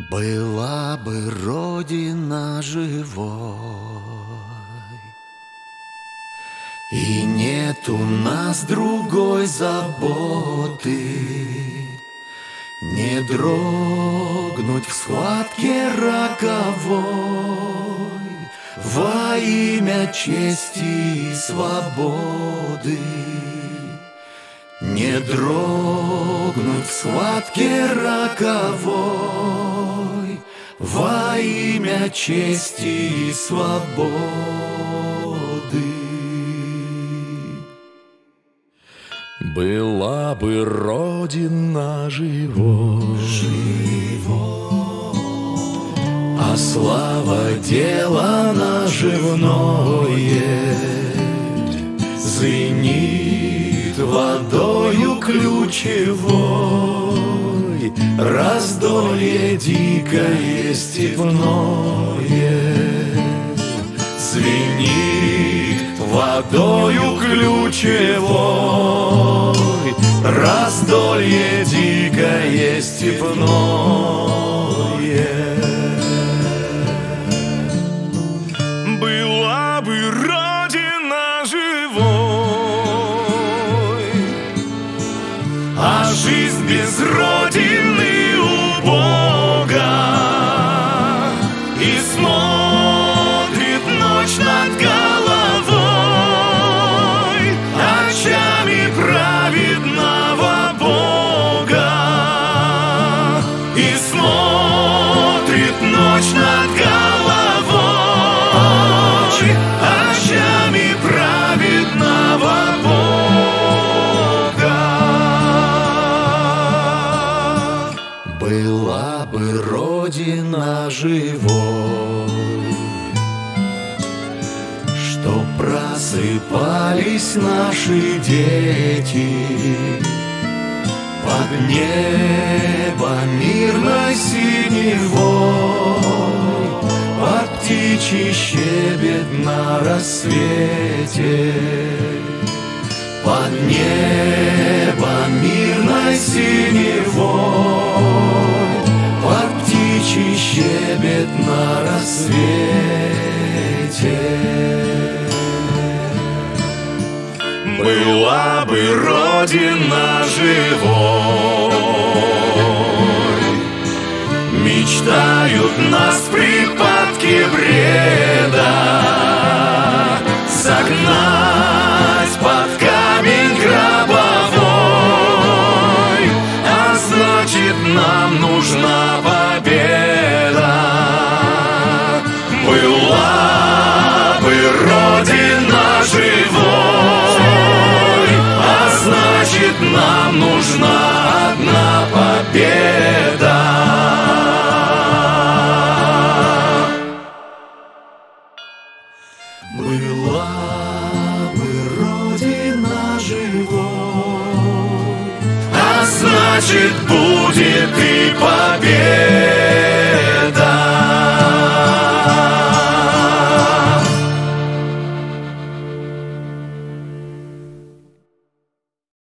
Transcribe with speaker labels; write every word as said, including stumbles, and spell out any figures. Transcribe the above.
Speaker 1: Была бы Родина живой, и нет у нас другой заботы, не дрогнуть в схватке роковой во имя чести и свободы. Не дрогнуть в схватке роковой во имя чести и свободы.
Speaker 2: Была бы Родина живой,
Speaker 1: а слава дело наживное, звенит водою ключевой, раздолье дикое степное. Звенит водою ключевой, раздолье дикое степное.
Speaker 2: была бы Родина живой,
Speaker 1: А жизнь без родины убога, и смотрит ночь над головой очами праведного Бога, и смотрит ночь над головой очами праведного Бога. Была бы Родина живой, чтоб просыпались наши дети под небо мирной синевой, под птичий щебет на рассвете, под небо мирной синевой, под птичий щебет на рассвете. Была бы Родина живой, мечтают нас в припадке бреда загнать под камень гробовой, а значит нам нужна победа. Была бы Родина живой, а значит нам нужна одна победа. Была бы Родина живой, а значит будет и победа.